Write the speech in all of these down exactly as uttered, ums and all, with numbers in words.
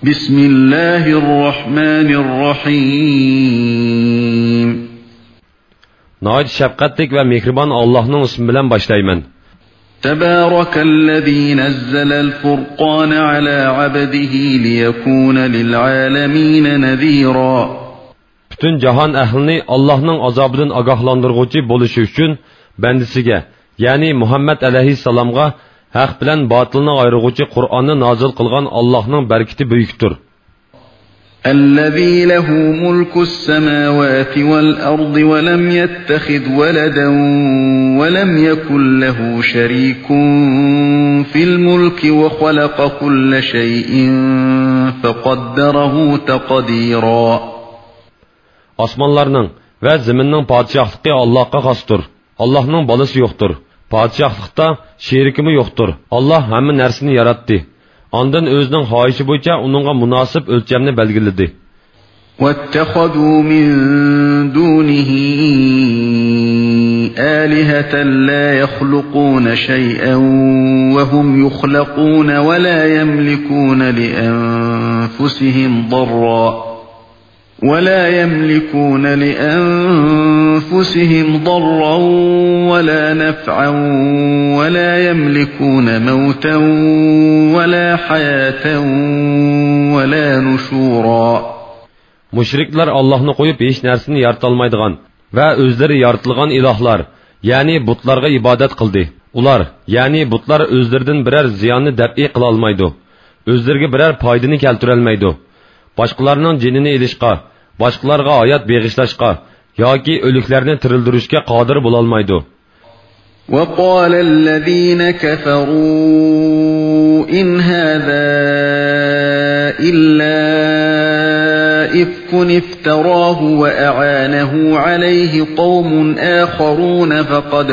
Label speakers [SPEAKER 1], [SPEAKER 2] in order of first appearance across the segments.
[SPEAKER 1] Bismillahirrahmanirrahim.
[SPEAKER 2] Nəhayət şəfqətlik və mehriban Allah'ın ismi bilan başlayman.
[SPEAKER 1] Təbərəkəl-ləzî nəzzələl-furqan alə abdihi liyəkûne lil'aləmîne nəzîrâ.
[SPEAKER 2] Bütün cahan əhlini Allah'ın azabından agahlandırğıcı boluşu üçün bəndisiga, yani Muhammed aleyhisselamga haq bilan batılını ayrıgıcı Kur'an'ı nazil kılgan Allah'ın berketi büyüktür.
[SPEAKER 1] الذي له ملك السماوات والأرض ولم يتخذ ولدا ولم يكن له شريك في الملك وخلق كل شيء فقدره تقديرا.
[SPEAKER 2] Osmonlarning va zaminning podshohligi Allohga xosdir. Allohning bolasi yo'qdir. Podshohlikda sherikimi yo'qdir. Alloh hamma narsani yaratdi. Ondan o'zining xohishi bo'yicha uningga munosib o'lchamni belgiladi.
[SPEAKER 1] وَاتَّخَذُوا مِن دُونِهِ آلِهَةً لَّا يَخْلُقُونَ شَيْئًا وَهُمْ يُخْلَقُونَ وَلَا يَمْلِكُونَ لِأَنفُسِهِمْ ضَرًّا وَلَا يَمْلِكُونَ لِأَنفُسِهِمْ ضَرًّا وَلَا نَفْعًا وَلَا يَمْلِكُونَ مَوْتًا وَلَا حَيَاةً وَلَا نُشُورًا.
[SPEAKER 2] Müşrikler Allah'ını koyup hiç nersini yaratılmaydıgan ve özleri yaratılgan ilahlar, yani butlarga ibadet kıldı. Ular, yani butlar özlerden birer ziyanını dep'i kılalmaydı. Özlerge birer paydını keltirelmeydi. Başkalarının cinini ilişqa, başkalarga hayat beğişlaşqa, yoki ölüklerini tirildirişke qadir bulalmaydı.
[SPEAKER 1] وَقَالَ الَّذ۪ينَ كَفَرُوا إِنْ هَذَا إِلَّا إِفْكٌ افْتَرَاهُ وَأَعَانَهُ عَلَيْهِ قَوْمٌ آخَرُونَ فَقَدْ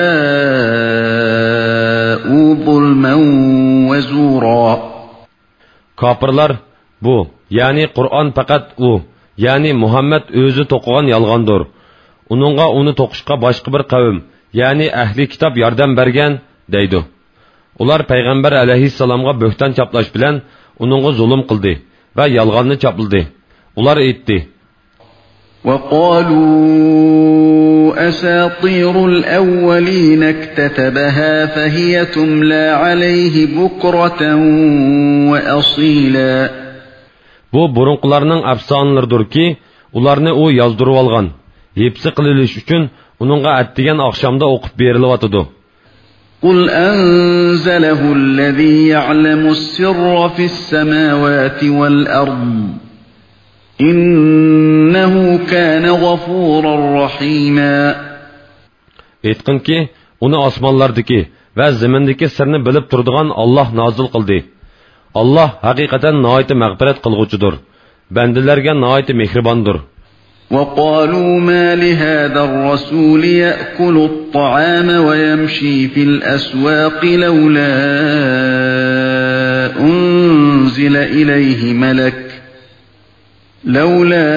[SPEAKER 1] جَاءُوا ظُلْمًا وَزُورًا.
[SPEAKER 2] Kapırlar, bu, yani Kur'an fakat o, yani Muhammed özü tokuğan yalgandır. Onunla onu tokuşka başka bir kavim, yani ehli kitap yardım bergen, deydi. Ular Peygamber aleyhisselamga böhtan çaplaş bilen, onunla zulüm kıldı ve yalganını çapıldı. Ular etti.
[SPEAKER 1] وَقَالُوا أَسَاطِيرُ الْأَوَّلِينَ اكْتَتَبَهَا فَهِيَ تُمْلَى عَلَيْهِ بُكْرَةً وَأَصِيلًا.
[SPEAKER 2] Bu burunqularının afsanlarıdır ki, ularını o yazdırıp algan. Hepsi kılılış üçün, onunla ettigen akşamda okup berilatıdı.
[SPEAKER 1] قُلْ أَنزَلَهُ الَّذ۪ي يَعْلَمُ السِّرَّ فِي السَّمَاوَاتِ وَالْأَرْضِ إِنَّهُ كَانَ غَفُورًا رَحِيمًا.
[SPEAKER 2] Etkin ki, onu asmanlardaki ve zemindeki sırrını bilip turduğun Allah nazil kıldı. Allah hakikaten nâhayet mağfiret kılgıcıdır. Bendilerge nâhayet mehribandır.
[SPEAKER 1] وَقَالُوا مَا لِهَذَا الرَّسُولِ يَأْكُلُ الطَّعَامَ وَيَمْشِي فِي الْأَسْوَاقِ لَوْلَا أُنْزِلَ إِلَيْهِ مَلَكٌ لَوْلَا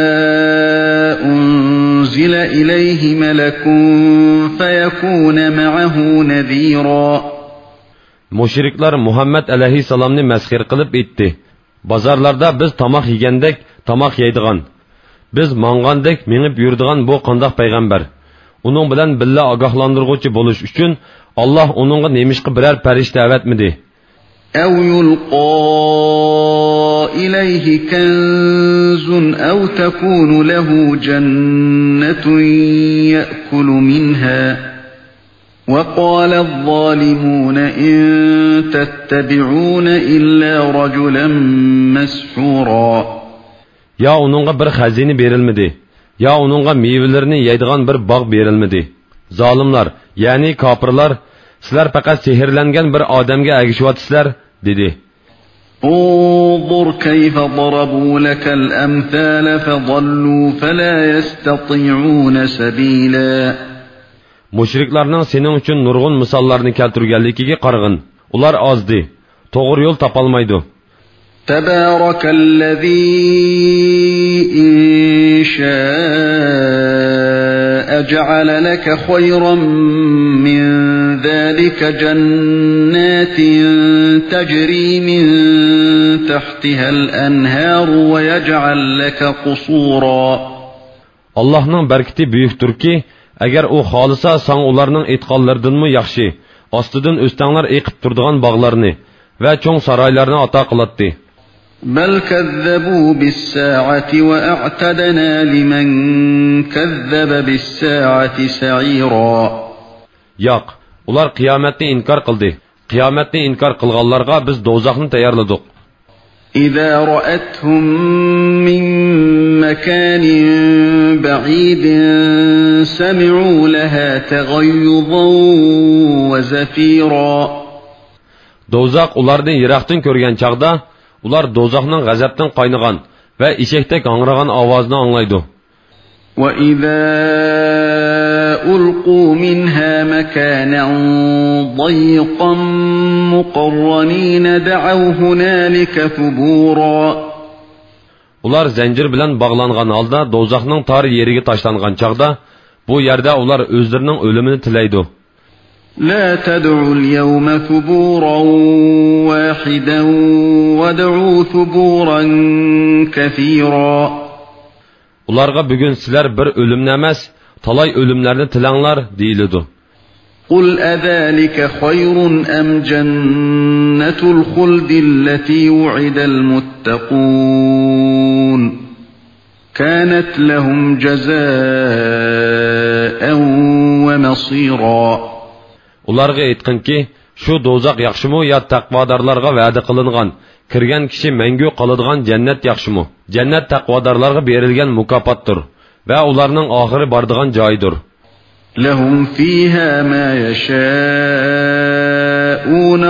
[SPEAKER 1] أُنْزِلَ إِلَيْهِ مَلَكٌ فَيَكُونَ مَعَهُ نَذِيرًا.
[SPEAKER 2] Müşrikler Muhammed aleyhisselamni mezhir kılıp etti. Bazarlarda biz tamak yegendek tamak yeydigan. Biz mangandek minip yurdigan bu qandaq peygamber. Onun bilen billa agahlandırgıcı buluş üçün Allah onunla nemişki birer perişte evetmidi.
[SPEAKER 1] اَوْ يُلْقَى إِلَيْهِ كَنْزٌ اَوْ تَكُونُ لَهُ جَنَّةٌ يَأْكُلُ مِنْهَا وَقَالَ الظَّالِمُونَ إِن تَتَّبِعُونَ إِلَّا رَجُلًا مَسْحُورًا.
[SPEAKER 2] Ya onunla bir hazine verilmedi, ya onunla meyvelerini yeydigan bir bağ verilmedi. Zalimler, yani kapırlar, sizler fakat sehirlengen bir adamge ergişivatisizler, dedi.
[SPEAKER 1] انظر كيف ضربوا لك الأمثال فضلوا فلا يستطيعون سبيلا.
[SPEAKER 2] Müşriklarning sening uchun nurg'un misollarni keltirganligiga qarag'in. Ular ozdi, to'g'ri yo'l topolmaydi.
[SPEAKER 1] تبارك الذي إن شاء جعل لك خيرا من ذلك جنات تجري من تحتها الأنهار ويجعل لك قصورا.
[SPEAKER 2] Allah'ның bərkəti büyüktür ki, əgər o xalisa san onlarının etqallarıdınmı yaxşı, astıdın östənlər eqib turduğan bağlarını və çoğ saraylarını ata qılatdı.
[SPEAKER 1] بل كذبوا بالساعة وأعتدنا لمن كذب بالساعة سعيرا.
[SPEAKER 2] Yoq, ular qiyomatni inkar qildi. Qiyomatni inkar qilganlarga biz do'zaxni tayyorladik.
[SPEAKER 1] إذا رأتهم من مكان بعيد سمعوا لها تغيظا وزفيرا.
[SPEAKER 2] Do'zax ularni yiroqdan ko'rgan chaqda ular do'zaxning g'azabdan qaynagan va eshakdek hangragan ovozini anglaydi.
[SPEAKER 1] وإذا ألقوا منها مكانا ضيقا مقرنين دعوا هنالك ثبورا.
[SPEAKER 2] Ular zincir bilan bağlangan halda do'zaxning tor yeriga tashlangan chaqda bu yerda ular o'zlarining o'limini tilaydi.
[SPEAKER 1] لا تدعوا اليوم ثبورا واحدا وادعوا ثبورا كثيرا.
[SPEAKER 2] Ularga bugun sizlar bir o'limni emas, talay o'limlarni tilanglar deyiladi.
[SPEAKER 1] قل أذلك خير أم جنة الخلد التي وعد المتقون كانت لهم جزاء ومصيرا.
[SPEAKER 2] Ularga aytqinki, shu do'zax yaxshimi yo taqvodorlarga va'da qilingan, kirgan kishi mangu qoladigan jannat yaxshimi? Jannat taqvodorlarga berilgan mukofotdir va ularning oxiri boradigan joydir.
[SPEAKER 1] لهم فيها ما يشاءون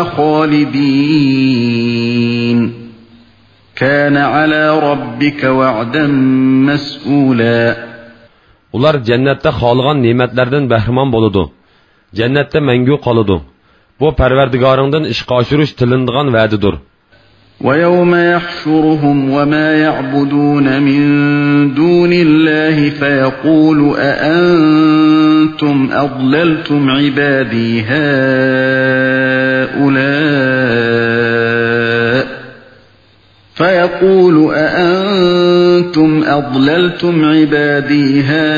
[SPEAKER 1] خالدين كان على ربك وعدا مسئولا.
[SPEAKER 2] Ular jannatda xolgan ne'matlardan bahramon bo'ladi. Jannatda mangu qoladi. Bu Parvardigoringdan ishqa oshirish tilindigan va'didir.
[SPEAKER 1] ويوم يحشرهم وما يعبدون من دون الله فيقول أأنتم أضللتم عبادي هؤلاء فيقول أأنتم أضللتم عبادي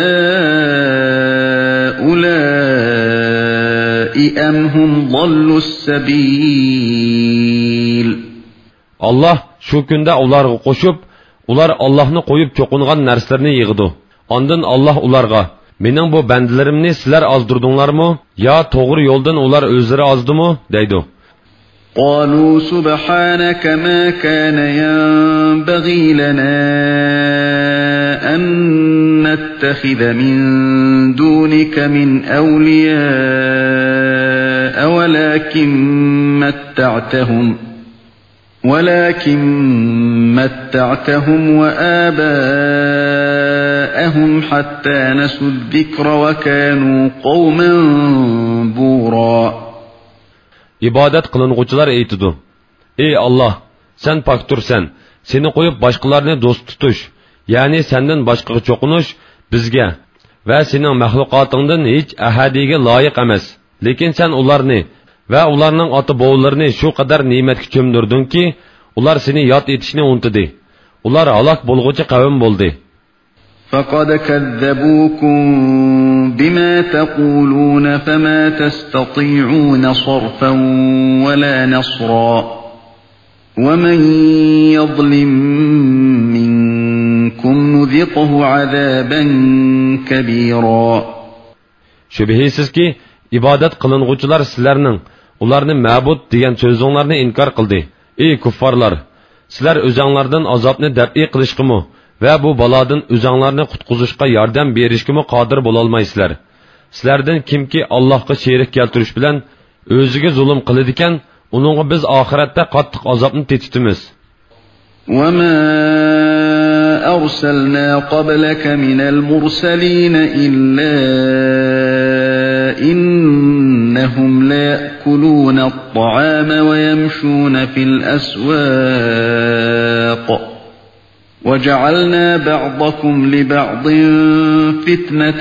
[SPEAKER 1] هؤلاء أم هم ضلوا السبيل.
[SPEAKER 2] Allah şu kunda ularga qo'shib, ular Allohni qo'yib cho'qingan narsalarni yig'di. Ondan Allah ularga, "Mening bu bandilarimni sizlar ozdirdinglarmi? Yo to'g'ri yo'ldan ular o'zlari ozdimi?" deydi.
[SPEAKER 1] قالوا سبحانك ما كان ينبغي لنا أن نتخذ من دونك من أولياء ولكن متعتهم ولكن متعتهم وآباءهم حتى نسوا الذكر وكانوا قوما بورا.
[SPEAKER 2] İbadet qılınğucular eytidu. Ey Allah, sen paktursan, seni qo'yib boshqalarni do'st tutish, ya'ni sendan boshqaga cho'qinish bizga va sening mahluqotingdan hech ahadiga loyiq emas. Lekin sen ularni va ularning ota-bovlarini shu qadar ne'matga cho'mdirdingki, ular seni yod etishni unuttidi. Ular halok bo'lg'uchi qavm bo'ldi.
[SPEAKER 1] فقد كذبوكم بما تقولون فما تستطيعون صرفا ولا نصرا ومن يظلم منكم نذقه عذابا كبيرا.
[SPEAKER 2] Şübhisiz ki ibadet qılınğucular sizlərning ularni ma'bud degan so'zinglarni inkor qildi. Ey kuffarlar, sizlar o'zinglardan azobni dab'i qilishqimi va bu balodan o'zinglarni qutqizishga yordam berishga qodir bo'la olmaysizlar. Sizlardan kimki Allohga sherik keltirish bilan o'ziga zulm qiladi ekan, uningga biz oxiratda qattiq azobni tetitimiz.
[SPEAKER 1] وما أرسلنا قبلك من المرسلين إلا إنهم ليأكلون الطعام ويمشون في الأسواق وجعلنا بعضكم لبعض فتنة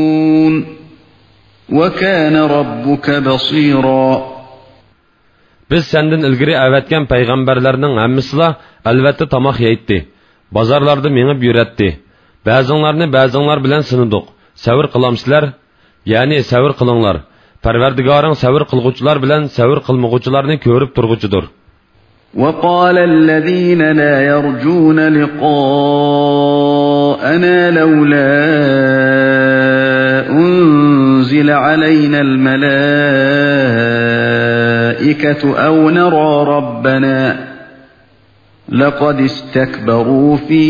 [SPEAKER 1] أتصبرون وكان ربك بصيرا.
[SPEAKER 2] Biz senden ilgiri avatgan payg'ambarlarning hammasila albatta tamoq yeydi. Bozorlarda menib yuratdi. Ba'zinglarni ba'zinglar bilan sinidiq. Savr qilamsizlar, ya'ni savr qilinglar. Parvardigoring savr qilguvchilar bilan savr qilmaguvchilarni ko'rib turg'uchidir.
[SPEAKER 1] وقال الذين لا يرجون لقاءنا لولا أنزل علينا الملائكة أو نرى ربنا لقد استكبروا في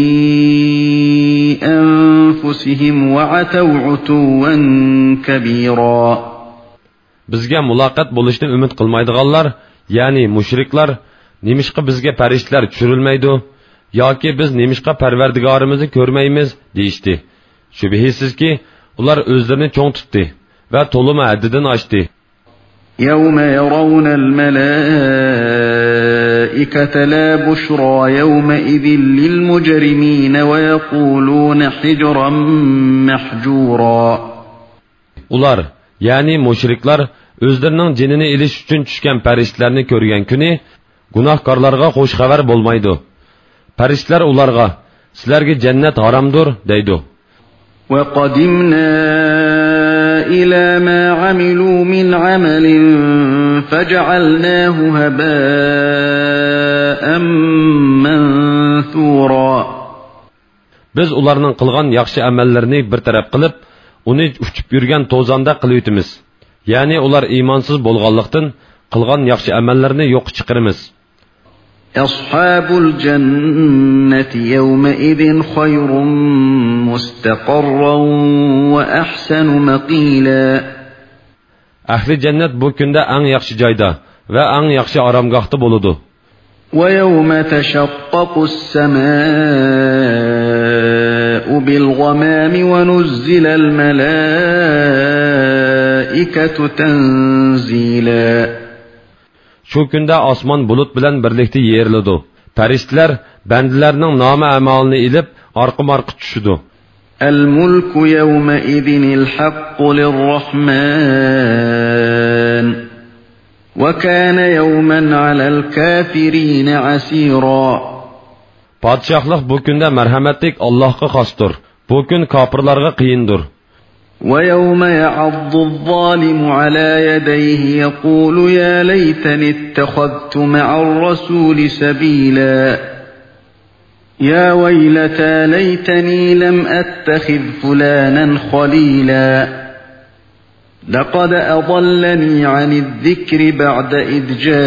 [SPEAKER 1] أنفسهم وعتوا عتوا كبيرا.
[SPEAKER 2] Bizga muloqot bo'lishni umid qilmaydiganlar, ya'ni mushriklar, nemishqa bizga farishtalar tushirilmaydi yoki biz nemishqa Parvardigorimizni ko'rmaymiz deyishdi. Shubhisizki, ular o'zlarini cho'ng tutdi va to'lima haddidan oshdi.
[SPEAKER 1] يوم يرون الملائكة لا بشرى يومئذ للمجرمين ويقولون حجرا محجورا.
[SPEAKER 2] Ular, ya'ni mushriklar o'zlarining jinini ilish uchun tushgan farishtalarni ko'rgan kuni gunohkorlarga xush xabar bo'lmaydi. Farishtalar ularga sizlarga jannat haromdir deydi.
[SPEAKER 1] وقدمنا إلى ما عملوا من عمل فجعلناه هباء منثورا.
[SPEAKER 2] Biz ularning qilgan yaxshi amallarni bir taraf qilib, uni uchib yurgan to'zonda qilib o'tamiz. Ya'ni ular iymonsiz bo'lganlikdan qilgan yaxshi amallarni yo'q chiqaramiz.
[SPEAKER 1] Ashabul jannati yawma idin khayrun mustaqarran wa ahsanu maqila.
[SPEAKER 2] Ahli jannat bu kunda eng yaxshi joyda va eng yaxshi oromgohda bo'ladi.
[SPEAKER 1] Wa yawma tashaqqaqu as-samaa'u bil ghamami wa nuzzila al-malaa'ikatu tanzila.
[SPEAKER 2] Shu kunda osmon bulut bilan birlikda yeriladi. Farishtalar bandalarning nomi amalini ilib orqa-marqa tushidi.
[SPEAKER 1] Al-mulku yawma idinil haqqu lir-rahman wa kana yawman 'alal kafirin 'asira.
[SPEAKER 2] Podshohlik bu kunda marhamatlik Allohga xosdir. Bu kun kofirlarga qiyindir.
[SPEAKER 1] وَيَوْمَ يَعَضُّ الظَّالِمُ عَلَى يَدَيْهِ يَقُولُ يَا لَيْتَنِي اتَّخَذْتُ مَعَ الرَّسُولِ سَبِيلًا يَا وَيْلَتَى لَيْتَنِي لَمْ أَتَّخِذْ فُلَانًا خَلِيلًا لَقَدْ أَضَلَّنِي عَنِ الذِّكْرِ بَعْدَ إِذْ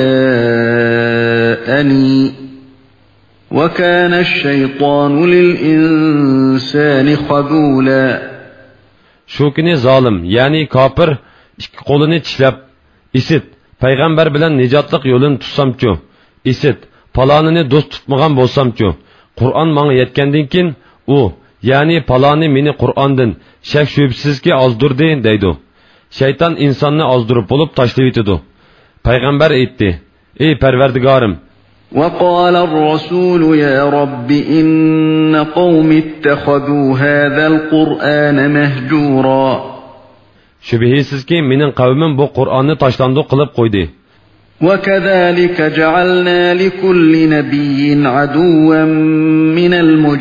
[SPEAKER 1] جَاءَنِي وَكَانَ الشَّيْطَانُ لِلْإِنسَانِ خَذُولًا.
[SPEAKER 2] Shu kuni zolim, ya'ni kofir ikki qo'lini tishlab, isit, payg'ambar bilan nijotlik yo'lini tutsam-chu, isit, palonini do'st tutmagan bo'lsam-chu, Qur'on menga yetgandan keyin u, ya'ni paloni meni Qur'ondan shak shubsizki ozdirdi deydi. Shayton insonni ozdirib bo'lib tashlab etadi. Payg'ambar aytdi: "Ey Parvardigorim,
[SPEAKER 1] وقال الرسول يا رب إن قوم اتخذوا هذا القرآن مهجورا.
[SPEAKER 2] Şübihsizki mening qavmim bu Qur'onni tashlandiq qilib qo'ydi.
[SPEAKER 1] وكذلك جعلنا لكل نبي عدوا من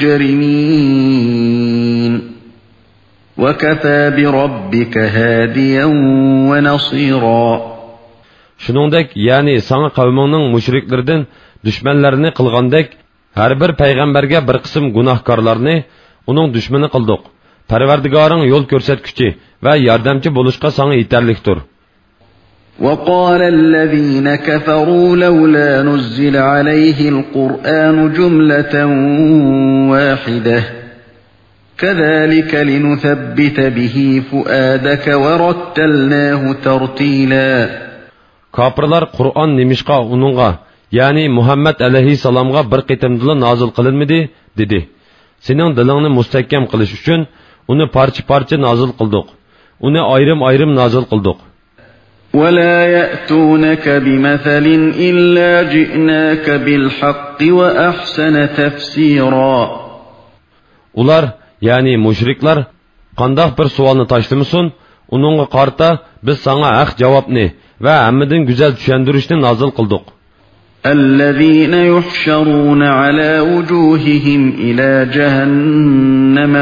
[SPEAKER 1] المجرمين وكفى بربك هاديا ونصيرا.
[SPEAKER 2] Shuningdek, ya'ni sana qavmingning mushriklardan düşmanlarını qilgandek, har bir payg'ambarga bir qism gunohkorlarni uning dushmani qildik. Parvardigoring yo'l ko'rsatguchi va yordamchi bo'lishga sana yetarlikdir.
[SPEAKER 1] وقال الذين كفروا لولا نزل عليه القرآن جملة واحدة كذلك لنثبت به فؤادك ورتلناه ترتيلا.
[SPEAKER 2] Kafirlar Qur'on nimishqa uningga, ya'ni Muhammad alayhisalomga bir qitimdila nozil qilinmidi dedi. Sening dilingni mustahkam qilish uchun uni parcha-parcha nozil qildik. Uni ayrim-ayrim nozil qildik.
[SPEAKER 1] ولا يأتونك بمثل إلا جئناك بالحق وأحسن تفسيرا.
[SPEAKER 2] Ular, ya'ni mushriklar qandoq bir savolni tashlamasin, uningga qarta biz sana haq javobni va hammadan go'zal tushuntirishni nozil qildik.
[SPEAKER 1] الذين يحشرون على وجوههم إلى جهنم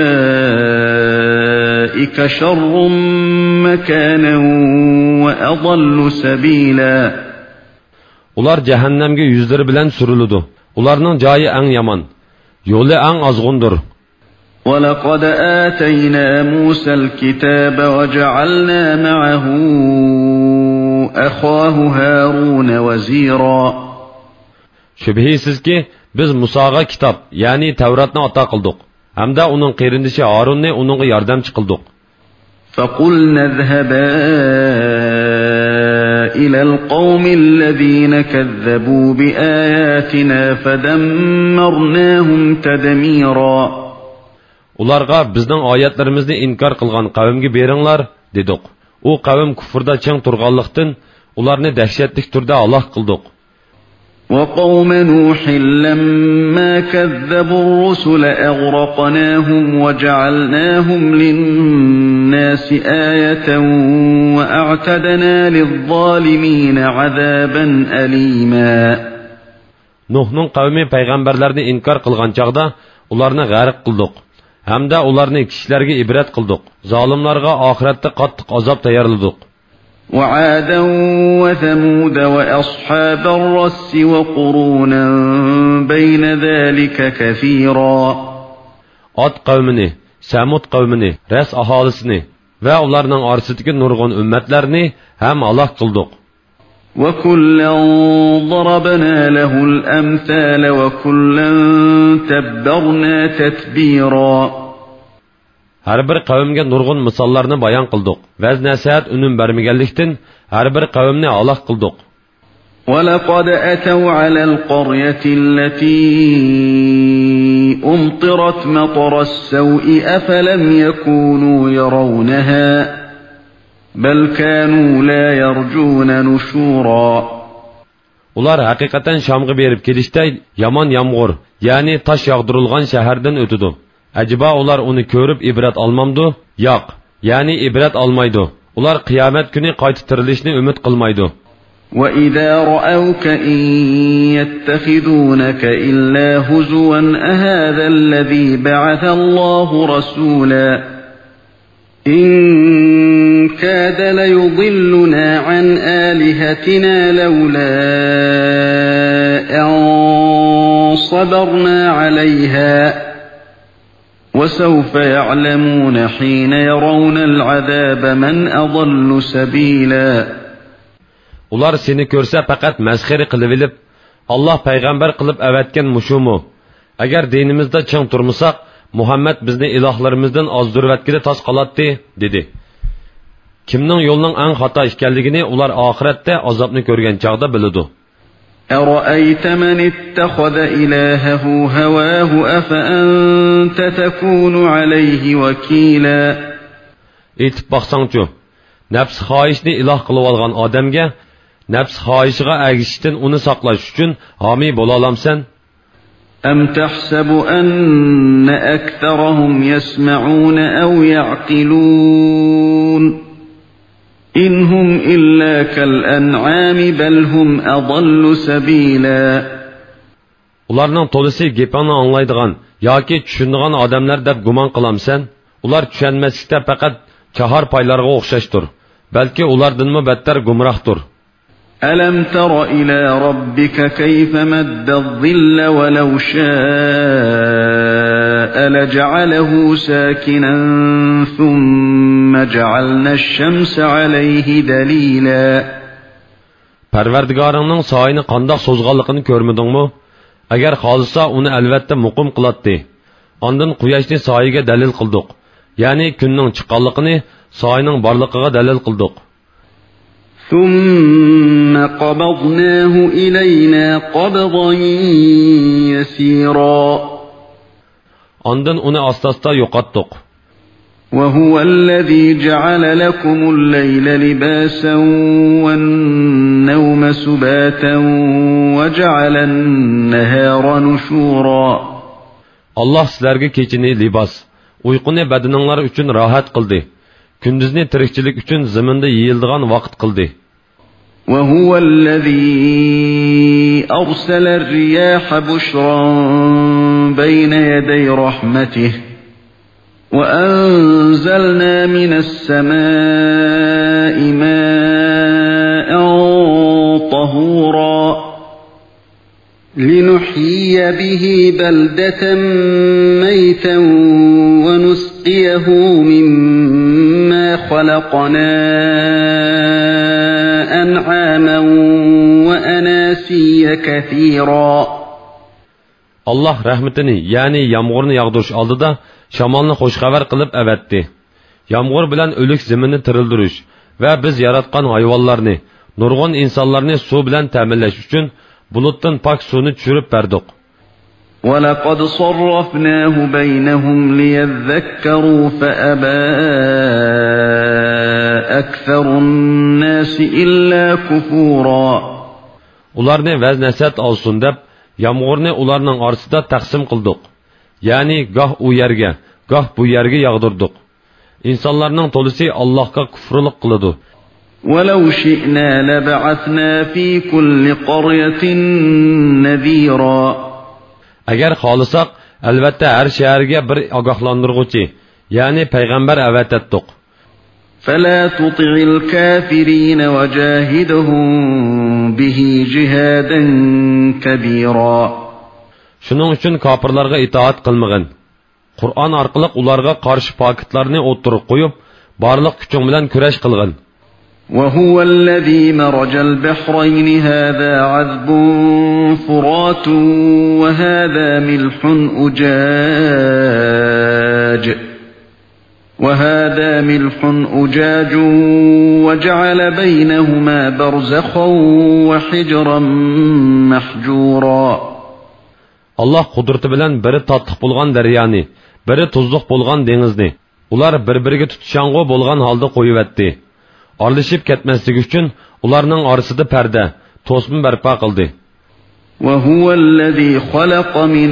[SPEAKER 1] أولئك شر مكانا وأضل سبيلا.
[SPEAKER 2] Ular cehennemge yüzleri bilen sürülüdü. Ularının cayı en yaman, yolu en azğundur.
[SPEAKER 1] وَلَقَدْ آتَيْنَا مُوسَى الْكِتَابَ وَجَعَلْنَا مَعَهُ أَخَاهُ هَارُونَ وَزِيرًا.
[SPEAKER 2] Şübhisiz ki biz Musa'ga kitap, yani Tevrat'ını ata kıldık. Hem de onun qerindişi Harun'u onunla yardımcı kıldık.
[SPEAKER 1] فَقُلْنَا اذْهَبَا إِلَى الْقَوْمِ الَّذِينَ كَذَّبُوا بِآيَاتِنَا فَدَمَّرْنَاهُمْ تَدْمِيرًا.
[SPEAKER 2] Ularga bizning oyatlarimizni inkor qilgan qavmga beringlar dedik. U qavm kufrda chang turganlikdan ularni dahshatli turda halok qildik.
[SPEAKER 1] وَقَوْمَ نُوحٍ لَمَّا كَذَّبُوا الرُّسُلَ أَغْرَقْنَاهُمْ وَجَعَلْنَاهُمْ لِلنَّاسِ آيَةً وَأَعْتَدْنَا لِلظَّالِمِينَ عَذَابًا أَلِيمًا.
[SPEAKER 2] Nuh'ның qavmi payg'ambarlarni inkor qilgan chaqda ularni g'arq qildik. Hamda ularni kishilarga ibrat qildik. Zolimlarga oxiratda qattiq azob tayyorladik.
[SPEAKER 1] وعادا وثمود وأصحاب الرس وقرونا بين ذلك كثيرا.
[SPEAKER 2] Ad qavmini, Samud qavmini, Ras aholisini va ularning orasidagi nurg'un ummatlarni ham halok qildik.
[SPEAKER 1] وكلا ضربنا له الأمثال وكلا تبرنا تتبيرا.
[SPEAKER 2] Har bir qavmga nurg'un misollarni bayon qildik. Vaz nasihat unum bermaganlikdan har bir qavmni halok qildik.
[SPEAKER 1] وَلَقَدْ أَتَوْا عَلَى الْقَرْيَةِ الَّتِي أُمْطِرَتْ مَطَرَ السَّوْءِ أَفَلَمْ يَكُونُوا يَرَوْنَهَا بَلْ كَانُوا لَا يَرْجُونَ نُشُورًا.
[SPEAKER 2] Ular haqiqatan Şamga berib kelishda yomon yomg'ir, ya'ni tosh yog'dirilgan shahardan o'tdi. Acaba ular uni ko'rib ibrat olmamdı? Yo'q, ya'ni ibrat olmaydi. Ular qiyomat kuni qayta tirilishni umid qilmaydi.
[SPEAKER 1] وَإِذَا رَأَوْكَ إِن يَتَّخِذُونَكَ إِلَّا هُزُوًا أَهَذَا الَّذِي بَعَثَ اللَّهُ رَسُولًا إِن كَادَ لَيُضِلُّنَا عَنْ آلِهَتِنَا لَوْلَا أَن صَبَرْنَا عَلَيْهَا وَسَوْفَ يَعْلَمُونَ حِينَ يَرَوْنَ الْعَذَابَ مَنْ أَضَلُّ سَبِيلًا.
[SPEAKER 2] Ular seni ko'rsa faqat mazxiri qilib elib, Alloh payg'ambar qilib avatgan mushumu. Agar dinimizda ching turmasak, Muhammad bizni ilohlarimizdan ozdirvatkida tosh qolatdi, dedi. Kimning yo'lning eng xato ekanligini ular oxiratda azobni ko'rgan chaqda biladi.
[SPEAKER 1] أَرَأَيْتَ مَنِ اتَّخَذَ إِلَٰهَهُ هَوَاهُ أَفَأَنْتَ تَكُونُ عَلَيْهِ وَكِيلًا.
[SPEAKER 2] Etib baxsangchu, nafs xohishni iloh qilib olgan odamga nafs xohishiga agishishdan uni saqlash uchun homiy bo'la olamsan?
[SPEAKER 1] أَمْ تَحْسَبُ أَنَّ أَكْثَرَهُمْ يَسْمَعُونَ أَوْ يَعْقِلُونَ إِنْ هُمْ إِلَّا كَالْأَنْعَامِ بَلْ هُمْ أَضَلُّ سَبِيلًا.
[SPEAKER 2] Ularning to'lisi gapini anglaydigan yoki tushunadigan odamlar deb gumon qilamsan? Ular tushunmaslikda faqat chahar paylarga o'xshashdir. Balki ulardanmi battar gumrohdir.
[SPEAKER 1] أَلَمْ تَرَ إِلَى رَبِّكَ كَيْفَ مَدَّ الظِّلَّ وَلَوْ شَاءَ لَجَعَلَهُ سَاكِنًا ثُمَّ جَعَلْنَا الشَّمْسَ عَلَيْهِ دَلِيلًا.
[SPEAKER 2] Parvardigoringning soyini qandoq so'zganligini ko'rmadingmi? Agar xolisa uni albatta muqim qilatdi. Ondan quyoshni soyiga dalil qildik. Ya'ni kunning chiqqanligini soyining borligiga dalil qildik.
[SPEAKER 1] ثُمَّ قَبَضْنَاهُ إِلَيْنَا قَبْضًا يَسِيرًا.
[SPEAKER 2] Ondan uni asta-asta yo'qotdik.
[SPEAKER 1] وَهُوَ الَّذِي جَعَلَ لَكُمُ اللَّيْلَ لِبَاسًا وَالنَّوْمَ سُبَاتًا وَجَعَلَ النَّهَارَ نُشُورًا.
[SPEAKER 2] Allah sizlarga kechini libos, uyquni badaninglar uchun rohat qildi. Kunduzni tirikchilik uchun zaminda yeyiladigan vaqt qildi.
[SPEAKER 1] وهو الذي أرسل الرياح بشرا بين يدي رحمته وأنزلنا من السماء ماء طهورا لنحيي به بلدة ميتا ونسقيه مما خلقنا أنعاما وأناسيا كثيرا.
[SPEAKER 2] Allah rahmetini, yani yağmurni yağdırış aldıda şamalni xoş xabar qilib avatdi. Yağmur bilan o'lik zaminni tirildirish va biz yaratgan hayvonlarni, nurg'un insonlarni suv bilan ta'minlash uchun bulutdan pak suvni tushirib berdik.
[SPEAKER 1] وَلَقَدْ صَرَّفْنَاهُ بَيْنَهُمْ لِيَذَّكَّرُوا فَأَبَى أَكْثَرُ النَّاسِ إِلَّا كُفُورًا.
[SPEAKER 2] Ularni vaz nasihat olsun deb yağmurni ularning orasida taqsim qildik. Ya'ni goh u yerga, goh bu yerga yağdırdik. İnsanlarning to'lisi Allohga kufrlik qiladi.
[SPEAKER 1] وَلَوْ شِئْنَا لَبَعَثْنَا فِي كُلِّ قَرْيَةٍ نَذِيرًا.
[SPEAKER 2] Agar xohlasak, albatta har shaharga bir ogohlantiruvchi, ya'ni payg'ambar avatatdik.
[SPEAKER 1] فَلَا تُطِعِ الْكَافِرِينَ وَجَاهِدْهُمْ بِهِ جِهَادًا كَبِيرًا.
[SPEAKER 2] Shuning uchun kofirlarga itoat qilmag'in. Qur'on orqali ularga qarshi paketlarni o'tirib qo'yib, barliq kuching bilan kurash qilg'in.
[SPEAKER 1] وهو الذي مرج البحرين هذا عذب فرات وهذا ملح أجاج وهذا ملح أجاج وجعل بينهما برزخا وحجرا محجورا.
[SPEAKER 2] Allah kudreti bilen biri tatlık bulgan deryani, biri tuzluk bulgan denizni, ular bir-biriga tutuşanğı bulgan halda koyuvetti. Aralashib ketmaslik uchun ularning orasida parda, to'sin barpo qildi.
[SPEAKER 1] وهو الذي خلق من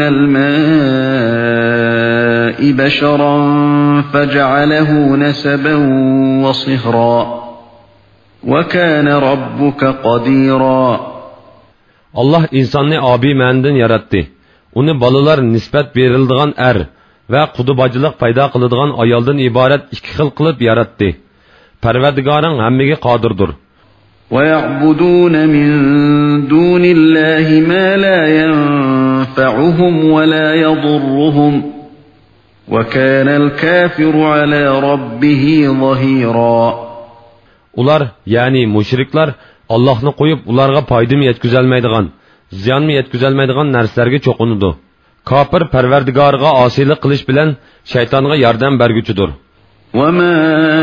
[SPEAKER 1] الماء بشرا فجعله نسبا وصهرا وكان ربك قديرا.
[SPEAKER 2] Allah insonni abi mandan yaratdi. Uni bolalar nisbat beriladigan er va qudubachilik paydo qiladigan ayoldan iborat ikki xil qilib yaratdi. Parvardigoring hammaga qodirdir.
[SPEAKER 1] وَيَعْبُدُونَ مِن دُونِ اللَّهِ مَا لَا يَنفَعُهُمْ وَلَا يَضُرُّهُمْ وَكَانَ الْكَافِرُ عَلَى رَبِّهِ ظَهِيرًا. Ular,
[SPEAKER 2] yani müşrikler, Allah'ni qo'yib ularga foydami yetkazolmaydigan, ziyonmi yetkazolmaydigan narsalarga cho'qinudu. Kofir Parvardigorga osiylik qilish bilan shaytonga yordam berguchidir.
[SPEAKER 1] وَمَا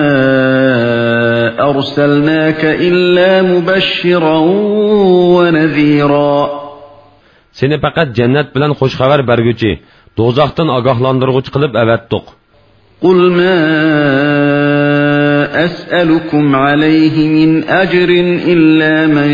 [SPEAKER 1] أَرْسَلْنَاكَ إِلَّا مُبَشِّرًا وَنَذِيرًا.
[SPEAKER 2] Seni faqat jannat bilan xush xabar berguchi, do'zaxdan ogohlantiruvchi qilib avatdiq.
[SPEAKER 1] قُلْ مَا أَسْأَلُكُمْ عَلَيْهِ مِنْ أَجْرٍ إِلَّا مَنْ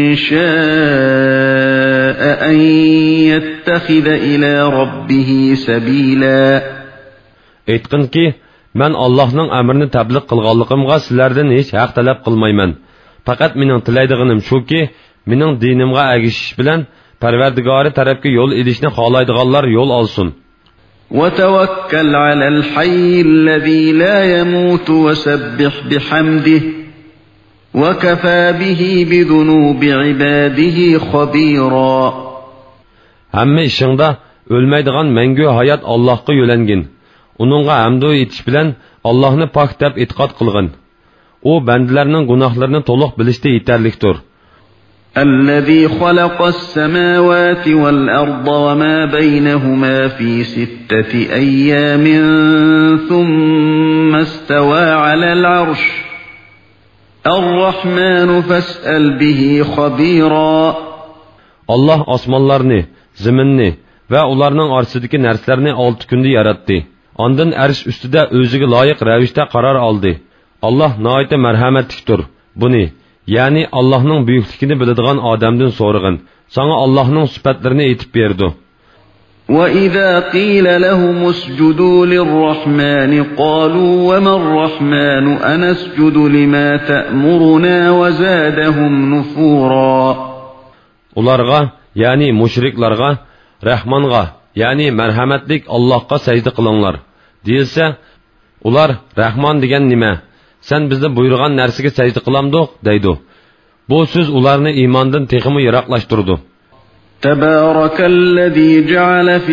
[SPEAKER 1] شَاءَ أَنْ يَتَّخِذَ إِلَى رَبِّهِ سَبِيلًا.
[SPEAKER 2] Aytqin ki, men Allohning amrini tabliq qilganligimga sizlardan hech haq talab qilmayman. Faqat mening tilaydiganim shuki, mening dinimga agishish bilan Parvardigori tarafga yo'l edishni xohlaydiganlar yo'l olsin.
[SPEAKER 1] وَتَوَكَّلْ عَلَى الْحَيِّ الَّذِي لَا يَمُوتُ وَسَبِّحْ بِحَمْدِهِ وَكَفَى بِهِ بِذُنُوبِ عِبَادِهِ خَبِيرًا.
[SPEAKER 2] Hamma ishingda o'lmaydigan mangu hayot Allohga yo'langin. Uningga hamdu etish bilan Allohni pok deb e'tiqod qilgin. U bandalarning gunohlarini to'liq bilishda yetarlikdir.
[SPEAKER 1] الذي خلق السماوات والأرض وما بينهما في ستة أيام ثم استوى على العرش الرحمن فاسأل به خبيرا.
[SPEAKER 2] Allah osmonlarni, zaminni va ularning orasidagi narsalarni olti kunda yaratdi. Ondan arsh ustida o'ziga loyiq ravishda qaror oldi. Allah nihoyat marhamatlikdir. Buni, ya'ni Allohning buyukligini biladigan odamdan so'rag'in. Sana Allohning sifatlarini aytib berdi.
[SPEAKER 1] وَإِذَا قِيلَ لَهُمُ اسْجُدُوا لِلرَّحْمَنِ قَالُوا وَمَا الرَّحْمَنُ أَنَسْجُدُ لِمَا تَأْمُرُنَا وَزَادَهُمْ نُفُورًا.
[SPEAKER 2] Ularga, yani müşriklarga, Rahmanga, yani merhametlik Allah'a secde kılınlar. Deyilse, ular, Rahman degen nime? Sen bizni buyurgan narsiga secde kılamdık, deydi. Bu söz ularni imandan teximi yiroqlashtirdi.
[SPEAKER 1] تبارك الذي جعل في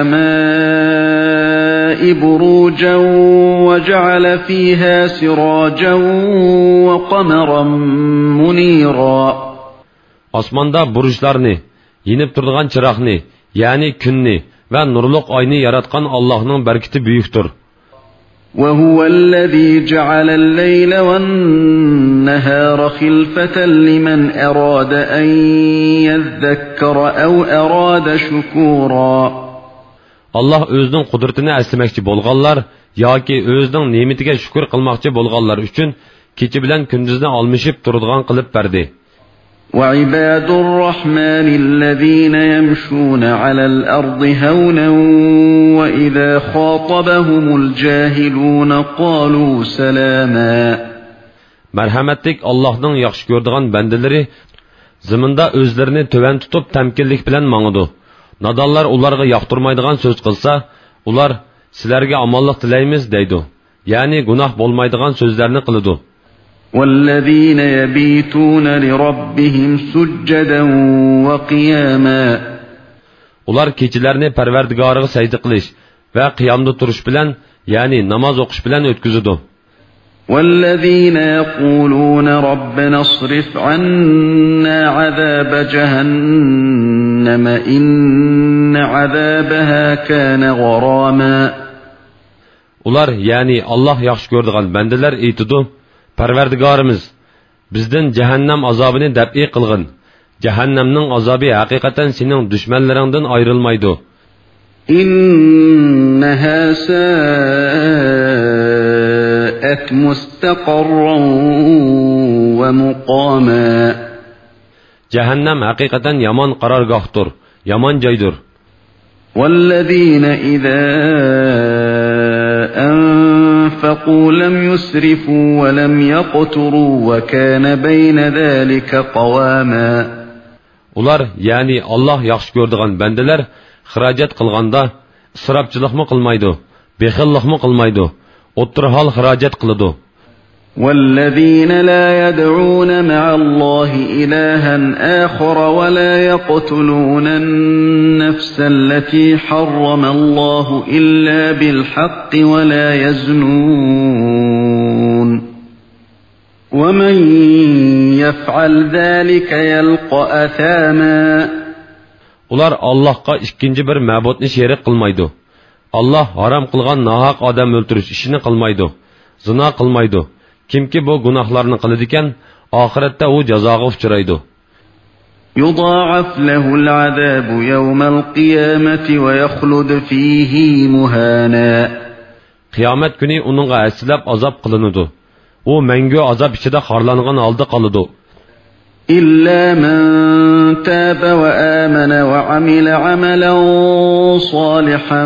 [SPEAKER 1] السماء بروجا وجعل فيها سراجا وقمرا منيرا.
[SPEAKER 2] Osmonda burujlarni, yinib turadigan chiroqni, ya'ni kunni va nurliq oyni yaratgan Allohning barkati buyukdir.
[SPEAKER 1] وهو الذي جعل الليل والنهار خلفة لمن أراد أن يذكر أو أراد شكورا.
[SPEAKER 2] Allah özünün qudretini əsləməkçi bolğanlar yoki özünün nemetiga shukr qilmoqchi bolğanlar uchun kecha bilan kunduzni almashib turadigan qilib berdi.
[SPEAKER 1] وعباد الرحمن الذين يمشون على الأرض هونا وإذا خاطبهم الجاهلون قالوا سلاما.
[SPEAKER 2] Merhametlik Allah'ın yaxşı gördüğün bendeleri ziminde özlerini töven tutup temkinlik bilen maňydy. Nadallar ularga yaqtırmaydigan söz qılsa, ular sizlerge amallık dileymiz deydi. Yani günah bolmaydigan sözlerini qılıdı.
[SPEAKER 1] وَالَّذ۪ينَ يَب۪يتُونَ لِرَبِّهِمْ سُجَّدًا وَقِيَامًا.
[SPEAKER 2] Ular keçilerini perverdigarıga secde qilish ve qiyamda turuş bilen, yani namaz okuş bilen ötküzüdü.
[SPEAKER 1] وَالَّذ۪ينَ يَقُولُونَ رَبَّنَا اصْرِفْ عَنَّا عَذَابَ جَهَنَّمَ اِنَّ عَذَابَهَا كَانَ غَرَامًا.
[SPEAKER 2] Ular, yani Allah yaxşı gördüğün bendeler eytidu, Parvardigarimiz, bizden cehennem azabını deb'i qılgın. Cehennemning azabı hakikaten senin düşmanlarından ayrılmaydı.
[SPEAKER 1] İnneha sa'at mustaqarran ve muqama.
[SPEAKER 2] Cehennem hakikaten yaman qarargohdur, yaman joydur.
[SPEAKER 1] وَالَّذ۪ينَ إِذَا أَنفَقُوا لَمْ يُسْرِفُوا وَلَمْ يَقْتُرُوا وَكَانَ بَيْنَ ذَٰلِكَ قَوَامًا.
[SPEAKER 2] Ular, yani Allah yaxşı gördüğün bendeler, xiracet qılganda, ısrapçılıqmı qılmaydı, bexilliqmı qılmaydı, otur hal xiracet qılıdı.
[SPEAKER 1] وَالَّذ۪ينَ لَا يَدْعُونَ مَعَ اللّٰهِ إِلَٰهًا آخَرَ وَلَا يَقْتُلُونَ النَّفْسَ الَّتِي حَرَّمَ اللّٰهُ إِلَّا بِالْحَقِّ وَلَا يَزْنُونَ وَمَنْ يَفْعَلْ ذَٰلِكَ يَلْقَ أَثَامًا.
[SPEAKER 2] Ular Allah'a ikinci bir ma'budni şerik qilmaydı. Allah haram qilgan nahaq odam o'ltirish ishini qilmaydi, zina qilmaydi. Kimki bu gunohlarni qiladigan, oxiratda u jazoga uchraydi.
[SPEAKER 1] يُضَاعَفْ لَهُ الْعَذَابُ يَوْمَ الْقِيَامَةِ وَيَخْلُدْ فِيهِ مُهَانًا. Qiyomat kuni uningga aslab azob qilinadi. U mangu azob ichida xorlangan holda qoladi. إِلَّا مَنْ تَابَ وَآمَنَ وَعَمِلَ عَمَلًا صَالِحًا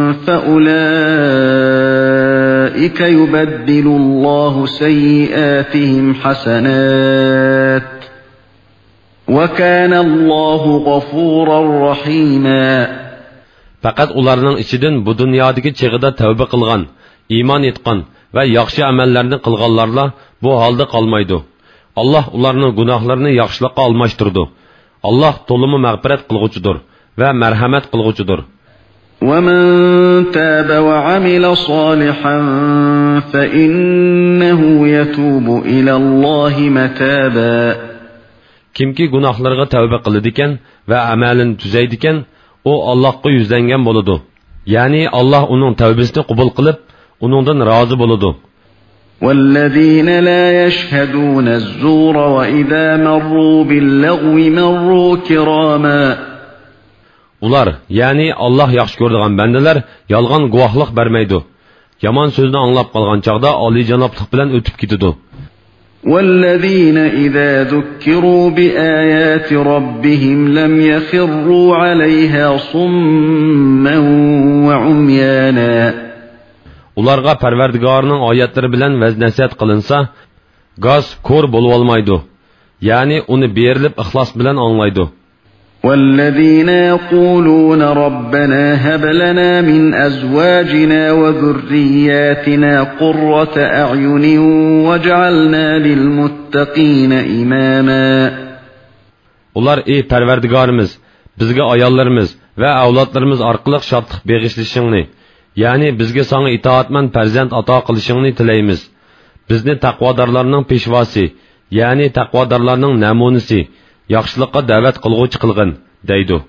[SPEAKER 1] فَأُولَئِكَ يُبَدِّلُ اللّٰهُ سَيِّئَاتِهِمْ حَسَنَاتٍ وَكَانَ اللّٰهُ غَفُورًا رَحِيمًا. Fakat ularning ichidan bu dunyodagi chig'ida tavba qilgan, iymon etgan va yaxshi amallarni qilganlarla bu holda qolmaydi. Allah ularning gunohlarini yaxshilikqa almashtirdi. Allah to'limi mag'firat qilg'uchidir va marhamat qilg'uchidir. وَمَنْ تَابَ وَعَمِلَ صَالِحًا فَإِنَّهُ يَتُوبُ إِلَى اللّٰهِ مَتَابًا. Kimki gunohlarga tavba qiladigan va amalini tuzaydigan, o Allohga yuzlangan bo'ladi. Ya'ni Allah uning tavbasini qabul qilib, uningdan rozi bo'ladi. وَالَّذ۪ينَ لَا يَشْهَدُونَ الزُّورَ وَإِذَا مَرُّوا بِاللَّغْوِ مَرُّوا كِرَامًا. Ular, yani Allah yaxşı gördüğün bendeler, yalgan guahlık vermeydi. Yaman sözünü anlap kalgan çağda Ali canaplık bilen ötüp gididu.
[SPEAKER 3] وَالَّذِينَ إِذَا ذُكِّرُوا بِآيَاتِ رَبِّهِمْ لَمْ يَخِرُّوا عَلَيْهَا صُمًّا وَعُمْيَانًا.
[SPEAKER 2] Ularga Parvardigorning oyatlari bilan vaz-nasihat qilinsa, gaz ko'r bo'lib olmaydi. Ya'ni uni berilib ixlos bilan anglaydi.
[SPEAKER 3] وَالَّذِينَ يَقُولُونَ رَبَّنَا هَبْ لَنَا مِنْ أَزْوَاجِنَا وَذُرِّيَّاتِنَا قُرَّةَ أَعْيُنٍ وَاجْعَلْنَا لِلْمُتَّقِينَ إِمَامًا.
[SPEAKER 2] Ular ey Parvardigorimiz, bizga ayollarimiz va avlodlarimiz orqali shodlik beg'ishlashingni, ya'ni bizga sana itoatman farzand ato qilishingni tilaymiz. Bizni taqvodorlarning peshvosi, ya'ni taqvodorlarning namunasi, yaxshilikqa da'vat qilguvchi qilgin, deydi.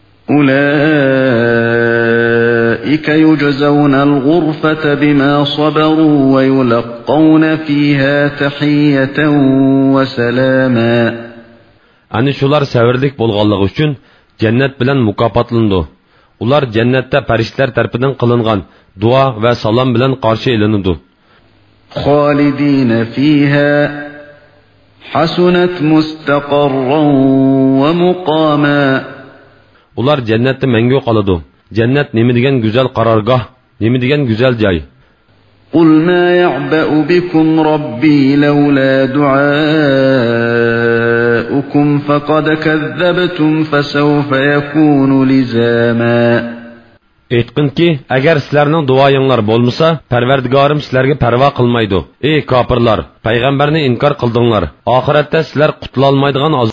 [SPEAKER 3] أُولَئِكَ يُجْزَوْنَ الْغُرْفَةَ بِمَا صَبَرُوا وَيُلَقَّوْنَ فِيهَا تَحِيَّةً وَسَلَامًا.
[SPEAKER 2] Ani shular savirlik bo'lganligi uchun jannat bilan mukofotlanadi. Ular jannatda farishtalar tarafidan qilingan duo va salom bilan qarshi elinadi.
[SPEAKER 3] خَالِدِينَ فِيهَا حَسُنَتْ مُسْتَقَرًّا وَمُقَامًا.
[SPEAKER 2] Ular jannatda mangu qoladi. Jannat nima degan go'zal qarorgoh, nima degan go'zal joy.
[SPEAKER 3] قُلْ مَا يَعْبَأُ بِكُمْ رَبِّي لَوْلَا دُعَاؤُكُمْ فَقَدْ كَذَّبْتُمْ فَسَوْفَ يَكُونُ لِزَامًا.
[SPEAKER 2] Aytqinki, agar sizlarning duoyinglar bo'lmasa, Parvardigorim sizlarga parvo qilmaydi. Ey kofirlar, payg'ambarni inkor qildinglar. Oxiratda sizlar qutula olmaydigan